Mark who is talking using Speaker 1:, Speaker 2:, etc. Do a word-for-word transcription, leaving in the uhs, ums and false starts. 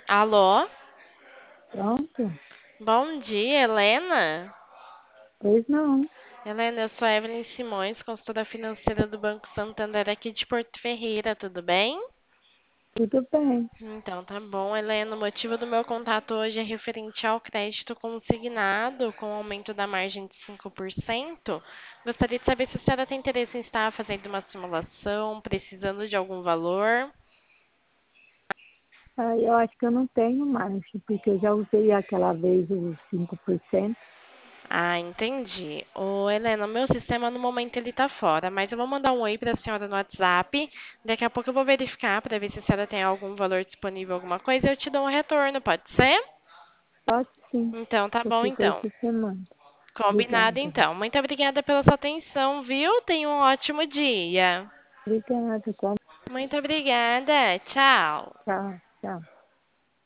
Speaker 1: Alô?
Speaker 2: Pronto?
Speaker 1: Bom dia, Helena.
Speaker 2: Pois não,
Speaker 1: Helena, eu sou a Evelyn Simões, consultora financeira do Banco Santander aqui de Porto Ferreira, tudo bem?
Speaker 2: tudo bem.
Speaker 1: Então, tá bom, Helena. O motivo do meu contato hoje é referente ao crédito consignado com o aumento da margem de cinco por cento. Gostaria de saber se a senhora tem interesse em estar fazendo uma simulação, precisando de algum valor.
Speaker 2: Aí eu acho que eu não tenho mais, porque eu já usei aquela vez os cinco por cento.
Speaker 1: Ah, entendi. Ô, Helena, meu sistema no momento ele tá fora, mas eu vou mandar um oi para a senhora no WhatsApp. Daqui a pouco eu vou verificar para ver se a senhora tem algum valor disponível, alguma coisa, e eu te dou um retorno, pode ser?
Speaker 2: Pode sim,
Speaker 1: Então, tá bom
Speaker 2: qualquer coisa
Speaker 1: então.
Speaker 2: você manda.
Speaker 1: Combinado
Speaker 2: Obrigada.
Speaker 1: então. Muito obrigada pela sua atenção, viu? Tenha um ótimo dia.
Speaker 2: Obrigada, tá?
Speaker 1: Muito obrigada. Tchau.
Speaker 2: Tchau, tchau.